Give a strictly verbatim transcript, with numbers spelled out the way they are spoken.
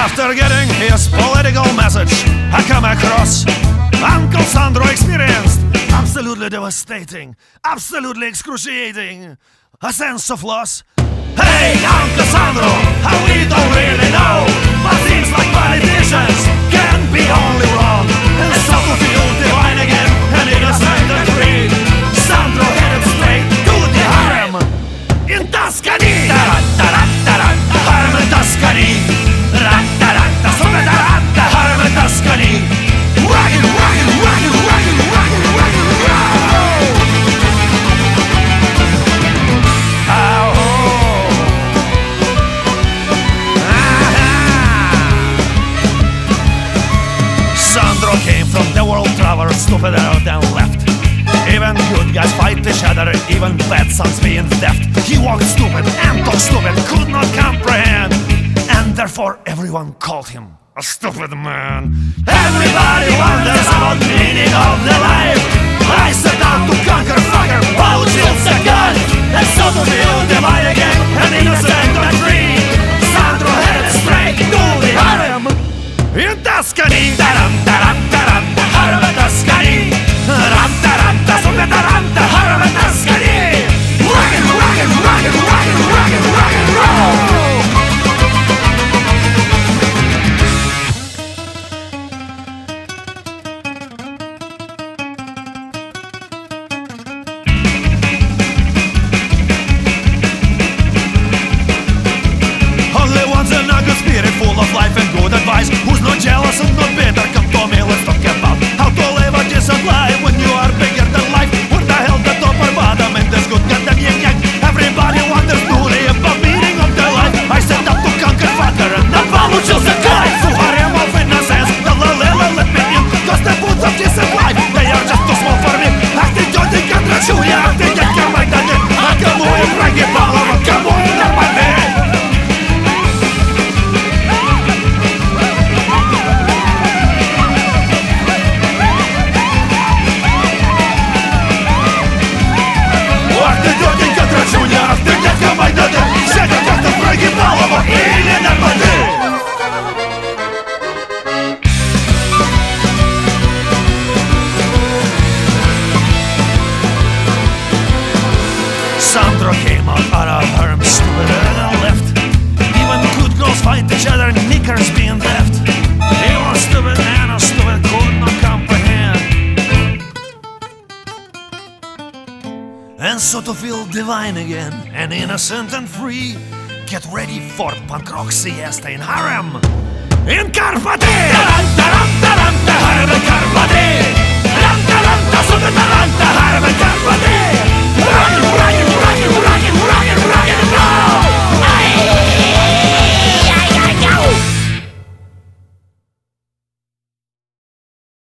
After getting his political message, I come across Uncle Sandro experienced absolutely devastating, absolutely excruciating, a sense of loss. Hey, Uncle Sandro, how we don't really know, but seems like politicians can be only wrong, and so to feel divine again, and innocent and free. Sandro headed straight to the harem in Tuscany. Harem in Tuscany. Harem in Tuscany. Rockin', rockin', rockin', rockin', rockin', rockin', rockin'. Sandro came from the world traveler, stupider than left. Even good guys fight each other, even bad sons being theft. He walked stupid and talked stupid, could not comprehend, and therefore everyone called him a stupid man. Everybody wonders about the meaning of the life. I set out to conquer fucker, who wields a gun, and so to feel divine again, and innocent and free. Sandro headed straight to the harem in Tuscany. Taram, taram, taram, the harem in Tuscany. Ram, taram, taram, taram, the harem in Tuscany. Rockin', rockin', rockin', rockin', rockin', rockin', roll. Full of life and good advice, who's not jealous and not bitter. Come to me, let's talk about how to live a decent life when you are bigger than life. What the hell, the top or bottom in this good goddamn yin yang? Everybody wonders truly about meaning of their life. I set up to conquer fucker and not получился кайф. To harem of innocence, the la-la-la let me in, cause the boots of decent life, they are just too small for me. Ах ты, тетенька, дрочу я, ах ты, дядька Майдане, а кому и прогибалова, кому и нормальный. Sandro came out of harem, stupid and left. Even good girls fight each other, knickers being left. He was stupid and a stupid could not comprehend, and so to feel divine again, and innocent and free, get ready for punk rock siesta in harem in Carpati.